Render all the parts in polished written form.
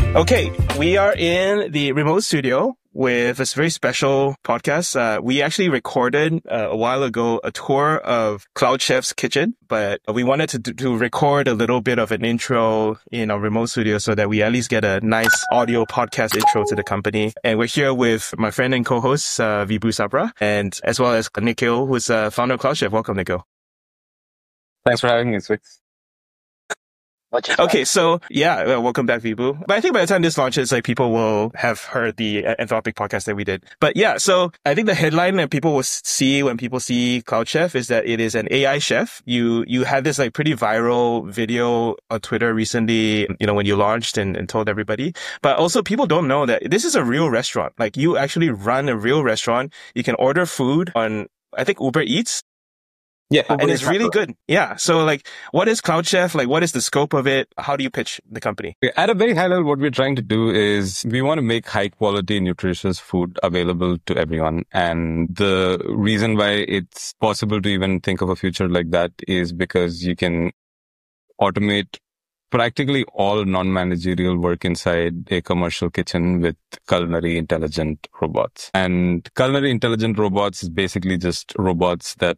Okay, we are in the remote studio with this very special podcast. We actually recorded a while ago a tour of Cloud Chef's kitchen, but we wanted to record a little bit of an intro in our remote studio so that we at least get a nice audio podcast intro to the company. And we're here with my friend and co-host, Vibhu Sabra, and as well as Nikhil, who's founder of Cloud Chef. Welcome, Nikhil. Thanks for having me, Swix. Okay, so yeah, welcome back, Vibhu. But I think by the time this launches, people will have heard the Anthropic podcast that we did. But yeah, so I think the headline that people will see when people see Cloud Chef is that it is an AI chef. You had this pretty viral video on Twitter recently, when you launched and told everybody. But also people don't know that this is a real restaurant. You actually run a real restaurant. You can order food on, I think, Uber Eats. Yeah, and it's really good. Yeah. So what is Cloud Chef? What is the scope of it? How do you pitch the company? At a very high level, what we're trying to do is we want to make high quality, nutritious food available to everyone. And the reason why it's possible to even think of a future like that is because you can automate practically all non-managerial work inside a commercial kitchen with culinary intelligent robots. And culinary intelligent robots is basically just robots that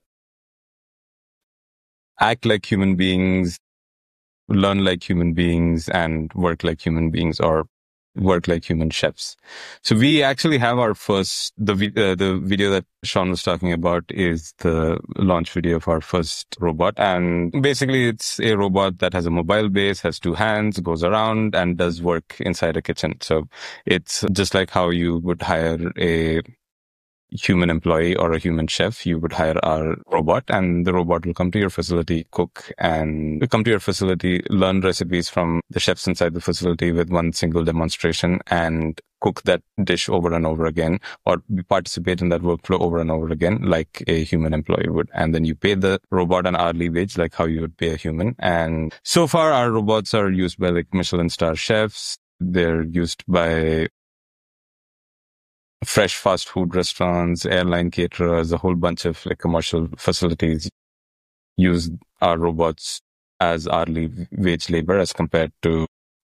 act like human beings, learn like human beings, and work like human beings, or work like human chefs. So we actually have our first, the video that Sean was talking about is the launch video of our first robot. And basically it's a robot that has a mobile base, has two hands, goes around and does work inside a kitchen. So it's just like how you would hire a human employee or a human chef, you would hire our robot, and the robot will come to your facility, cook, and come to your facility, learn recipes from the chefs inside the facility with one single demonstration, and cook that dish over and over again, or participate in that workflow over and over again, like a human employee would. And then you pay the robot an hourly wage, like how you would pay a human. And so far, our robots are used by Michelin star chefs. They're used by fresh fast food restaurants, airline caterers, a whole bunch of commercial facilities use our robots as hourly wage labor as compared to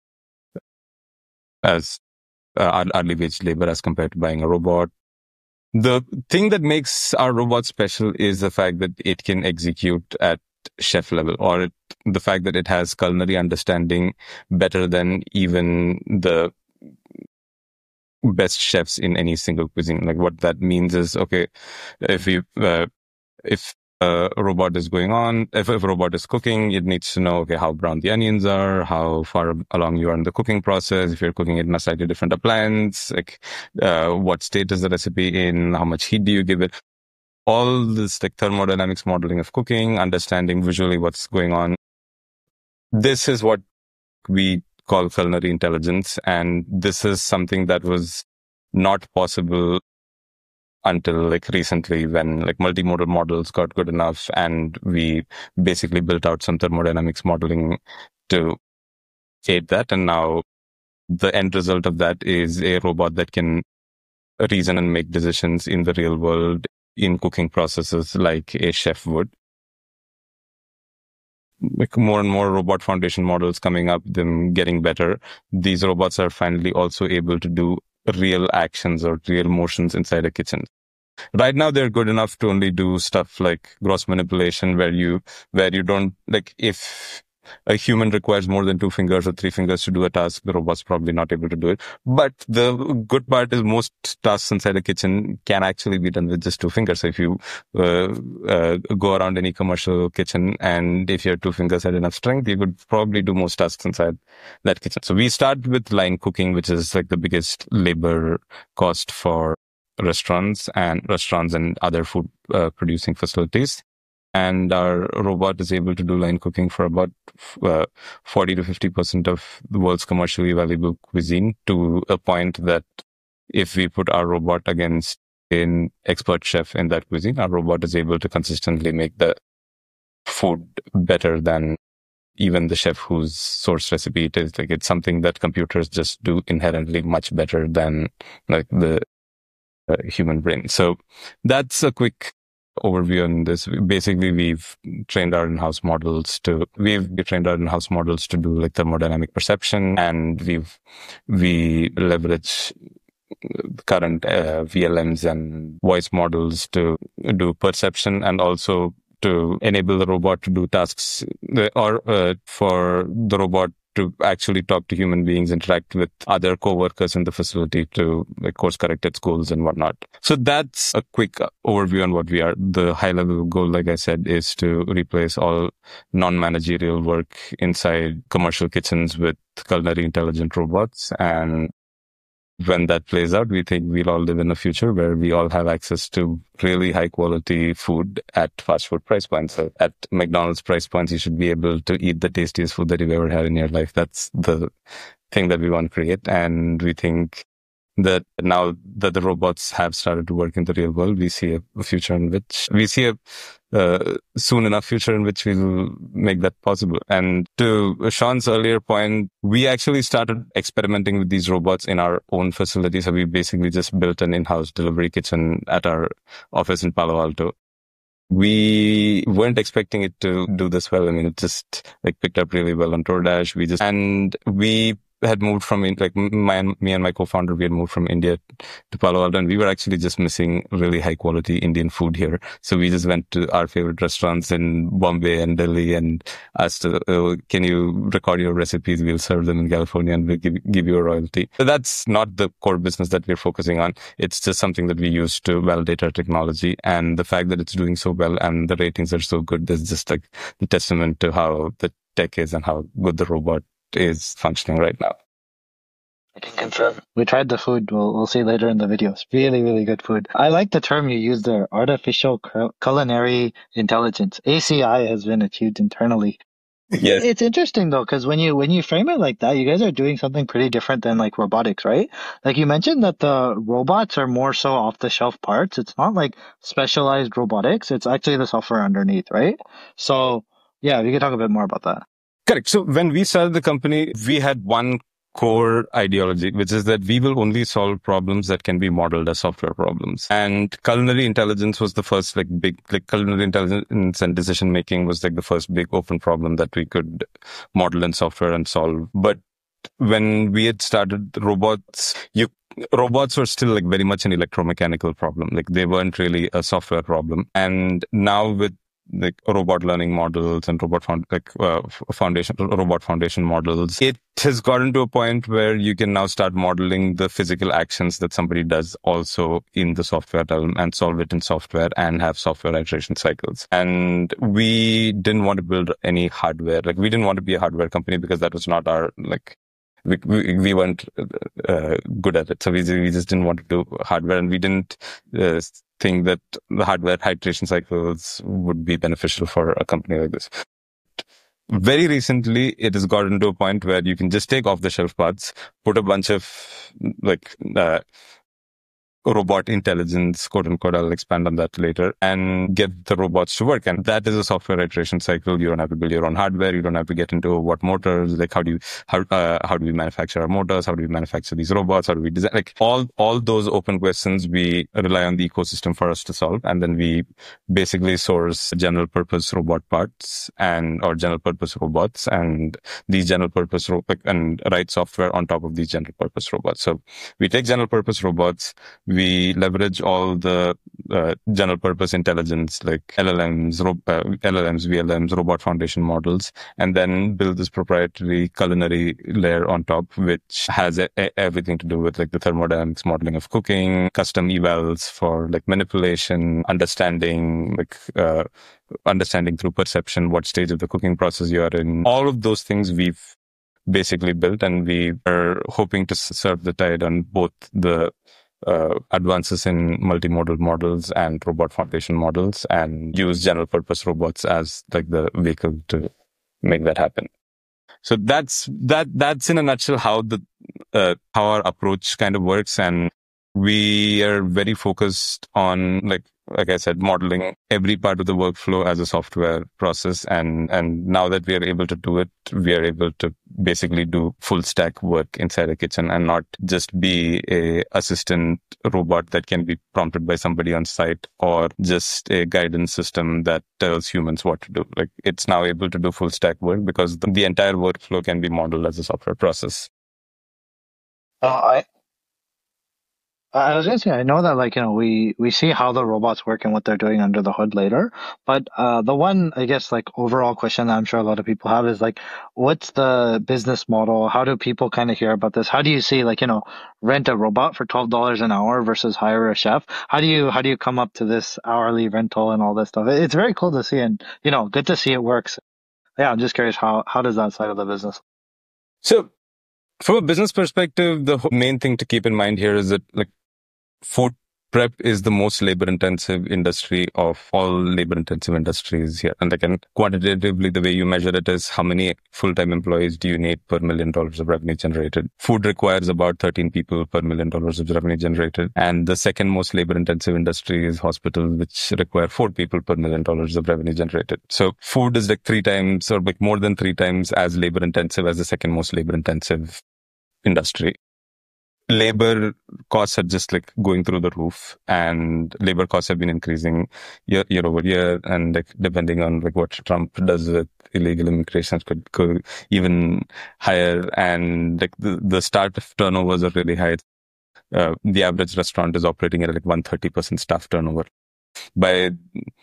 hourly wage labor as compared to buying a robot. The thing that makes our robot special is the fact that it can execute at chef level, or the fact that it has culinary understanding better than even the best chefs in any single cuisine. What that means is, okay, if a robot is going on, if a robot is cooking, it needs to know, okay, how brown the onions are, how far along you are in the cooking process, if you're cooking it in a slightly different appliance, what state is the recipe in, how much heat do you give it. All this thermodynamics modeling of cooking, understanding visually what's going on. This is what we call culinary intelligence. And this is something that was not possible until recently, when multimodal models got good enough, and we basically built out some thermodynamics modeling to aid that. And now the end result of that is a robot that can reason and make decisions in the real world in cooking processes like a chef would. More and more robot foundation models coming up, them getting better. These robots are finally also able to do real actions or real motions inside a kitchen. Right now, they're good enough to only do stuff like gross manipulation, where you don't, if a human requires more than 2 fingers or 3 fingers to do a task, the robot's probably not able to do it. But the good part is most tasks inside a kitchen can actually be done with just 2 fingers. So if you go around any commercial kitchen, and if your 2 fingers had enough strength, you could probably do most tasks inside that kitchen. So we start with line cooking, which is the biggest labor cost for restaurants and other food producing facilities. And our robot is able to do line cooking for about 40 to 50% of the world's commercially valuable cuisine, to a point that if we put our robot against an expert chef in that cuisine, our robot is able to consistently make the food better than even the chef whose source recipe it is. It's something that computers just do inherently much better than the human brain. So that's a quick overview on this. Basically, we've trained our in-house models to do like thermodynamic perception, and we leverage current VLMs and voice models to do perception, and also to enable the robot to do tasks, or for the robot to actually talk to human beings, interact with other co-workers in the facility to like course correct its goals and whatnot. So that's a quick overview on what we are. The high level goal, like I said, is to replace all non-managerial work inside commercial kitchens with culinary intelligent robots. And when that plays out, we think we'll all live in a future where we all have access to really high quality food at fast food price points. So at McDonald's price points, you should be able to eat the tastiest food that you've ever had in your life. That's the thing that we want to create. And we think that now that the robots have started to work in the real world, we see a future in which we see a soon enough future in which we'll make that possible. And to Sean's earlier point, we actually started experimenting with these robots in our own facility. So we basically just built an in-house delivery kitchen at our office in Palo Alto. We weren't expecting it to do this well. I mean, it just like picked up really well on DoorDash. We had moved from, like me and my co-founder, we had moved from India to Palo Alto, and we were actually just missing really high quality Indian food here. So we just went to our favorite restaurants in Bombay and Delhi and asked, can you record your recipes? We'll serve them in California and we'll give you a royalty. So that's not the core business that we're focusing on. It's just something that we use to validate our technology. And the fact that it's doing so well and the ratings are so good, that's just like the testament to how the tech is and how good the robot is functioning right now. I can confirm. We tried the food. We'll see later in the videos. Really, really good food. I like the term you used there, artificial culinary intelligence. ACI has been achieved internally. Yes. It's interesting though, because when you frame it like that, you guys are doing something pretty different than like robotics, right? Like you mentioned that the robots are more so off the shelf parts. It's not like specialized robotics. It's actually the software underneath, right? So yeah, we could talk a bit more about that. Correct. So when we started the company, we had one core ideology, which is that we will only solve problems that can be modeled as software problems. And culinary intelligence was the first culinary intelligence and decision making was like the first big open problem that we could model in software and solve. But when we had started robots were still like very much an electromechanical problem. Like they weren't really a software problem. And now with like robot learning models and robot foundation models, it has gotten to a point where you can now start modeling the physical actions that somebody does also in the software realm and solve it in software and have software iteration cycles. And we didn't want to build any hardware. Like we didn't want to be a hardware company because that was not our we weren't good at it. So we just didn't want to do hardware, and we didn't think that the hardware iteration cycles would be beneficial for a company like this. Very recently, it has gotten to a point where you can just take off-the-shelf parts, put a bunch of robot intelligence, quote unquote, I'll expand on that later, and get the robots to work. And that is a software iteration cycle. You don't have to build your own hardware. You don't have to get into what motors, like how do we manufacture our motors? How do we manufacture these robots? How do we design? Like all those open questions, we rely on the ecosystem for us to solve. And then we basically source general purpose robot parts or general purpose robots, and these general purpose and write software on top of these general purpose robots. So we take general purpose robots, we leverage all the general purpose intelligence like LLMs, VLMs, robot foundation models, and then build this proprietary culinary layer on top, which has everything to do with like the thermodynamics modeling of cooking, custom evals for like manipulation, understanding through perception what stage of the cooking process you are in. All of those things we've basically built, and we are hoping to serve the tide on both the advances in multimodal models and robot foundation models, and use general purpose robots as like the vehicle to make that happen. So that's in a nutshell how our approach kind of works. And we are very focused on like like I said, modeling every part of the workflow as a software process. And now that we are able to do it, we are able to basically do full stack work inside a kitchen and not just be a assistant robot that can be prompted by somebody on site or just a guidance system that tells humans what to do. Like it's now able to do full stack work because the entire workflow can be modeled as a software process. Uh, I was gonna say, I know that we see how the robots work and what they're doing under the hood later, but the one, I guess, like overall question that I'm sure a lot of people have is like, what's the business model? How do people kind of hear about this? How do you see rent a robot for $12 an hour versus hire a chef? How do you come up to this hourly rental and all this stuff? It's very cool to see, and good to see it works. Yeah, I'm just curious, how does that side of the business? So from a business perspective, the main thing to keep in mind here is that like food prep is the most labor intensive industry of all labor intensive industries here. And again, quantitatively, the way you measure it is how many full-time employees do you need per $1 million of revenue generated. Food requires about 13 people per $1 million of revenue generated. And the second most labor intensive industry is hospitals, which require 4 people per $1 million of revenue generated. So food is like 3 times or like more than 3 times as labor intensive as the second most labor intensive industry. Labor costs are just like going through the roof, and labor costs have been increasing year over year. And like depending on like what Trump does with illegal immigration, could go even higher. And like the startup turnovers are really high. The average restaurant is operating at like 130% staff turnover. By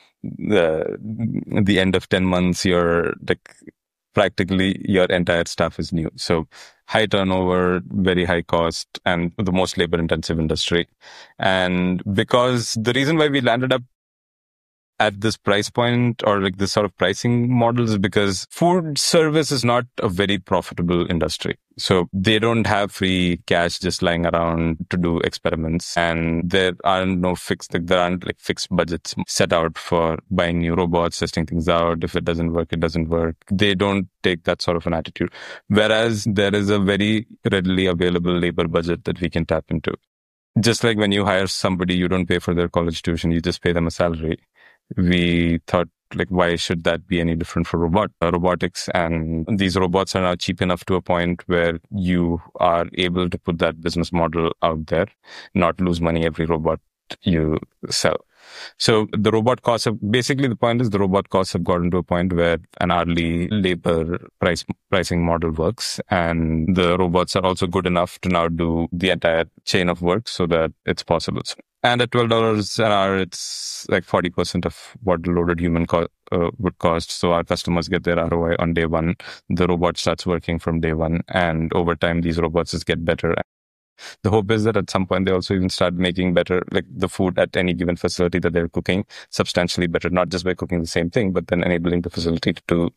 the end of 10 months, you're like practically your entire staff is new. So high turnover, very high cost, and the most labor intensive industry. And because the reason why we landed up at this price point or like this sort of pricing models is because food service is not a very profitable industry. So they don't have free cash just lying around to do experiments, and there aren't fixed budgets set out for buying new robots, testing things out. If it doesn't work, it doesn't work. They don't take that sort of an attitude. Whereas there is a very readily available labor budget that we can tap into. Just like when you hire somebody, you don't pay for their college tuition, you just pay them a salary. We thought, like, why should that be any different for robotics? And these robots are now cheap enough to a point where you are able to put that business model out there, not lose money every robot you sell. So the robot costs have, basically the point is the robot costs have gotten to a point where an hourly labor pricing model works. And the robots are also good enough to now do the entire chain of work so that it's possible. And at $12 an hour, it's like 40% of what the loaded human would cost. So our customers get their ROI on day one. The robot starts working from day one. And over time, these robots just get better. The hope is that at some point, they also even start making better, like the food at any given facility that they're cooking substantially better, not just by cooking the same thing, but then enabling the facility to do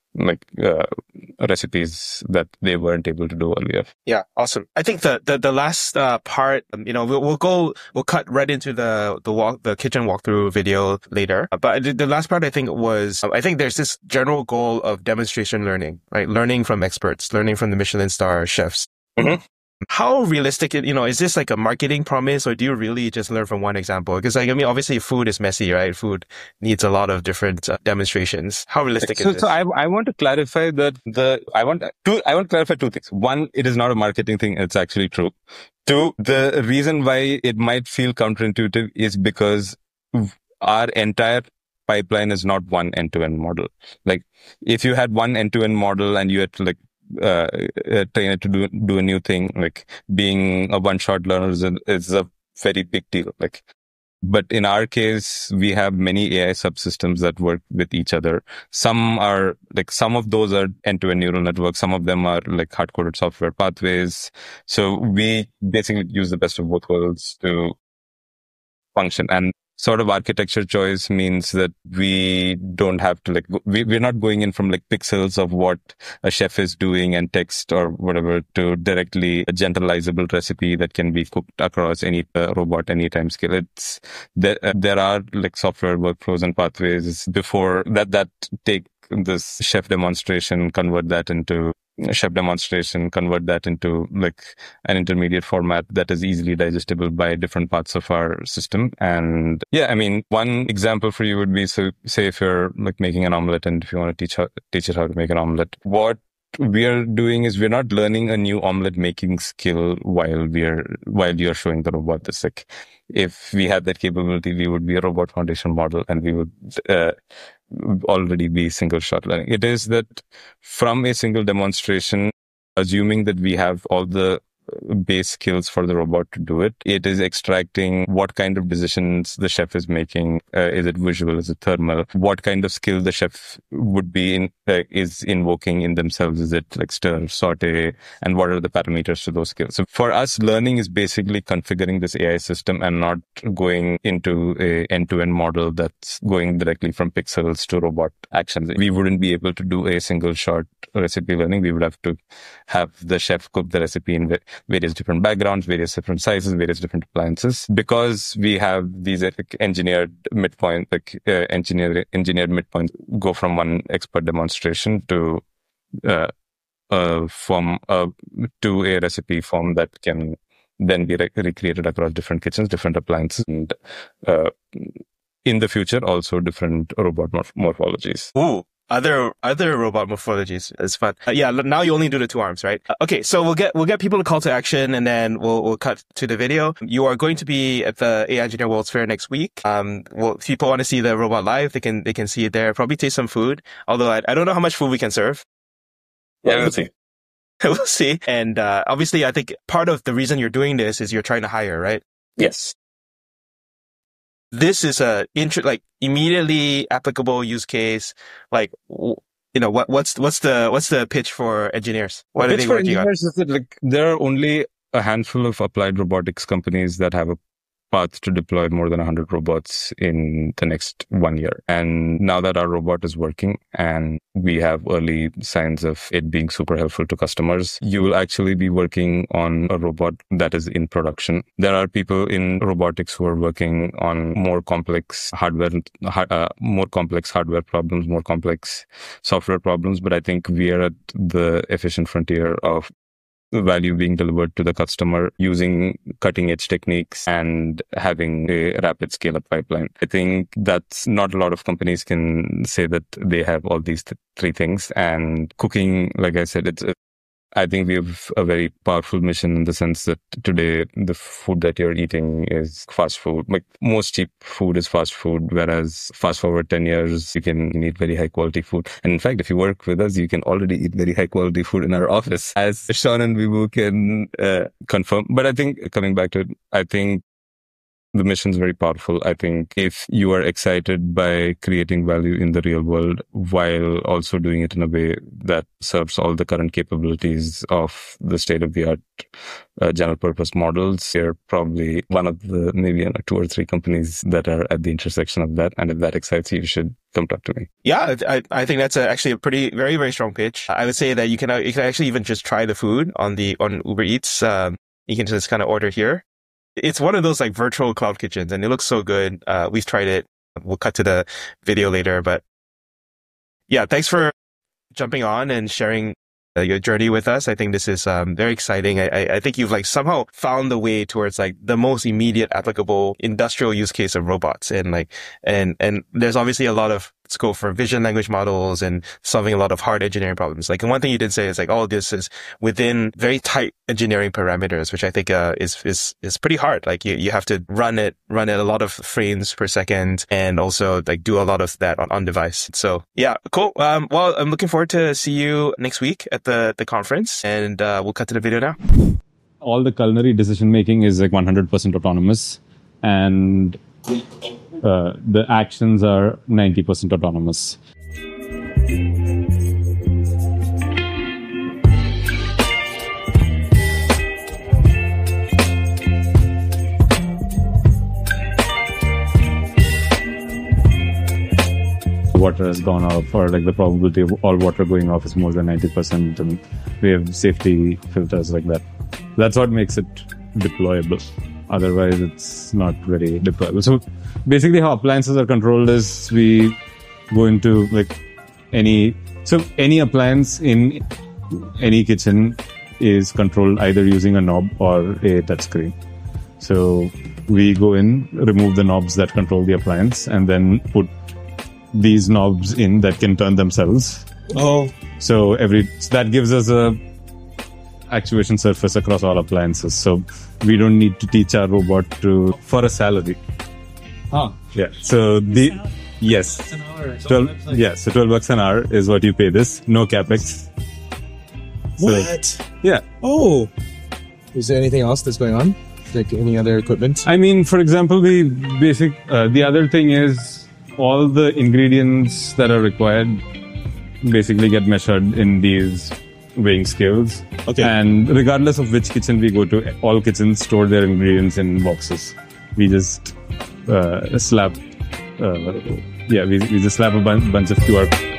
recipes that they weren't able to do earlier. Yeah, awesome. I think the last part, we'll cut right into the kitchen walkthrough video later. But the last part, I think there's this general goal of demonstration learning, right? Learning from experts, learning from the Michelin star chefs. Mm-hmm. How realistic, is this like a marketing promise, or do you really just learn from one example? Because obviously food is messy, right? Food needs a lot of different demonstrations. How realistic is this? So I want to clarify that I want to clarify 2 things. One, it is not a marketing thing. It's actually true. 2, the reason why it might feel counterintuitive is because our entire pipeline is not one end-to-end model. Like if you had one end-to-end model and you had to train it to do a new thing, like being a one-shot learner is a very big deal. But in our case, we have many AI subsystems that work with each other. Some of those are end-to-end neural networks. Some of them are like hard-coded software pathways. So we basically use the best of both worlds to function. And sort of architecture choice means that we don't have to we're not going in from pixels of what a chef is doing and text or whatever to directly a generalizable recipe that can be cooked across any robot, any time scale. It's there are software workflows and pathways before that take this chef demonstration, convert that into chef demonstration, convert that into like an intermediate format that is easily digestible by different parts of our system. And yeah, I mean, one example for you would be, so say if you're like making an omelet and if you want to teach it how to make an omelet, what we are doing is we're not learning a new omelet making skill while you're showing the robot this. Like, if we had that capability, we would be a robot foundation model and we would already be single shot learning. It is that from a single demonstration, assuming that we have all the base skills for the robot to do it, it is extracting what kind of decisions the chef is making. Is it visual? Is it thermal? What kind of skill the chef would be is invoking in themselves? Is it like stir, saute? And what are the parameters to those skills? So for us, learning is basically configuring this AI system and not going into a end-to-end model that's going directly from pixels to robot actions. We wouldn't be able to do a single shot recipe learning. We would have to have the chef cook the recipe in various different backgrounds, various different sizes, various different appliances. Because we have these engineered midpoints go from one expert demonstration to a recipe form that can then be recreated across different kitchens, different appliances, and in the future also different robot morphologies. Ooh. Other robot morphologies is fun. Yeah, now you only do the two arms, right? Okay, so we'll get people to call to action, and then we'll cut to the video. You are going to be at the AI Engineer World's Fair next week. If people want to see the robot live, they can see it there. Probably taste some food. Although I don't know how much food we can serve. Yeah, we'll see. We'll see. And obviously, I think part of the reason you're doing this is you're trying to hire, right? Yes. This is a immediately applicable use case. Like, what's the pitch for engineers? What are they working on? Is that, there are only a handful of applied robotics companies that have a path to deploy more than 100 robots in the next 1 year. And now that our robot is working and we have early signs of it being super helpful to customers, you will actually be working on a robot that is in production. There are people in robotics who are working on more complex hardware problems, more complex software problems. But I think we are at the efficient frontier of value being delivered to the customer using cutting edge techniques and having a rapid scale up pipeline. I think that's not a lot of companies can say that they have all these three things. And cooking, like I said, I think we have a very powerful mission in the sense that today the food that you're eating is fast food. Like, most cheap food is fast food, whereas fast forward 10 years, you can eat very high quality food. And in fact, if you work with us, you can already eat very high quality food in our office, as Sean and Vibhu can confirm. But I think, coming back to it, I think the mission is very powerful. I think if you are excited by creating value in the real world while also doing it in a way that serves all the current capabilities of the state-of-the-art general purpose models, you're probably one of the maybe 2 or 3 companies that are at the intersection of that. And if that excites you, you should come talk to me. Yeah, I think that's actually a very, very strong pitch. I would say that you can actually even just try the food on Uber Eats. You can just kind of order here. It's one of those like virtual cloud kitchens, and it looks so good. We've tried it. We'll cut to the video later, but yeah, thanks for jumping on and sharing your journey with us. I think this is very exciting. I think you've somehow found the way towards the most immediate applicable industrial use case of robots, and there's obviously a lot of scope for vision language models and solving a lot of hard engineering problems. And one thing you did say is all of this is within very tight engineering parameters, which I think is pretty hard. You have to run it a lot of frames per second, and also do a lot of that on device. So yeah, cool. Well, I'm looking forward to see you next week at the conference, and we'll cut to the video now. All the culinary decision making is 100% autonomous, and the actions are 90% autonomous. Water has gone off, or the probability of all water going off is more than 90%, and we have safety filters like that. That's what makes it deployable. Otherwise, it's not very deployable. So basically how appliances are controlled is we go into any appliance in any kitchen is controlled either using a knob or a touchscreen. So we go in, remove the knobs that control the appliance, and then put these knobs in that can turn themselves. Oh, So that gives us a actuation surface across all appliances. So we don't need to teach our robot for a salary. huh. Yeah. So yes. An hour. 12, yeah, so $12 an hour is what you pay this. No capex. So, What? yeah. Oh. Is there anything else that's going on? Like any other equipment? I mean, for example, the other thing is all the ingredients that are required basically get measured in these weighing scales. Okay. And regardless of which kitchen we go to, all kitchens store their ingredients in boxes. We just slap, we just slap a bunch of QR